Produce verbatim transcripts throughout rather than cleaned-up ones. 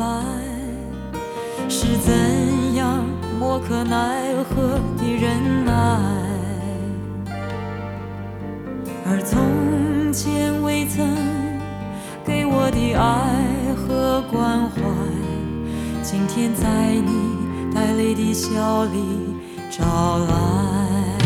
来，是怎样莫可奈何的忍耐。而从前未曾给我的爱和关怀，今天在你带泪的笑里找来。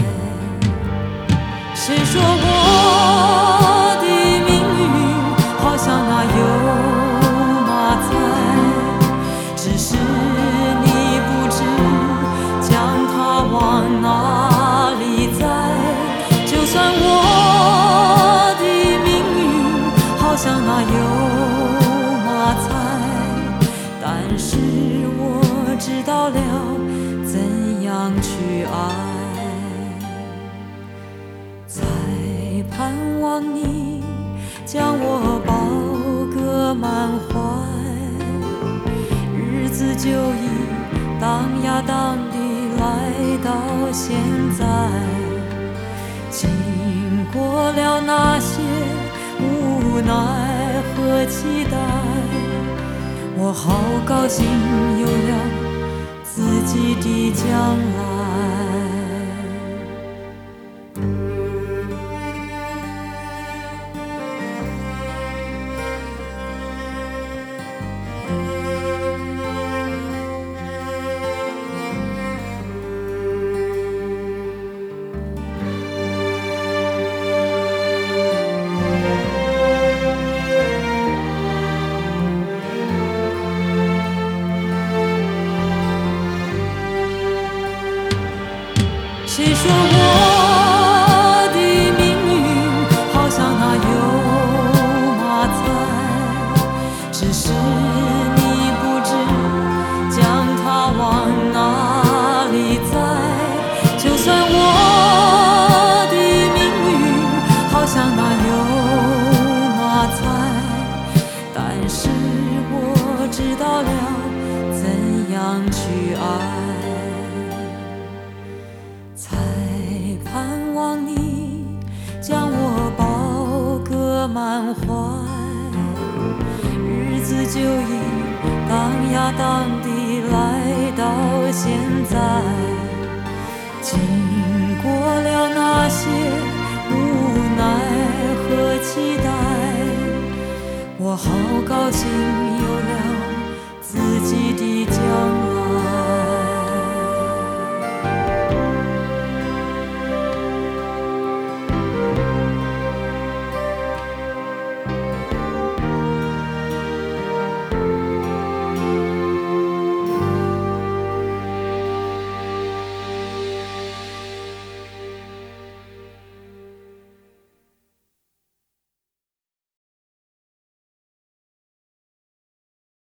谁说我的命运好像那油麻菜，只是你不知将它往哪里栽。就算我的命运好像那油麻菜，但是我知道了怎样去爱。才盼望你将我抱个满怀，日子就已荡呀荡地来到现在。经过了那些无奈和期待，我好高兴有了自己的将来。谁说我的命运好像那油麻菜，只是你不知将它往哪里栽。就算我的命运好像那油麻菜，但是我知道了怎样去爱。才盼望你将我抱个满怀，日子就已荡呀荡地来到现在。经过了那些无奈和期待，我好高兴有了自己的将来。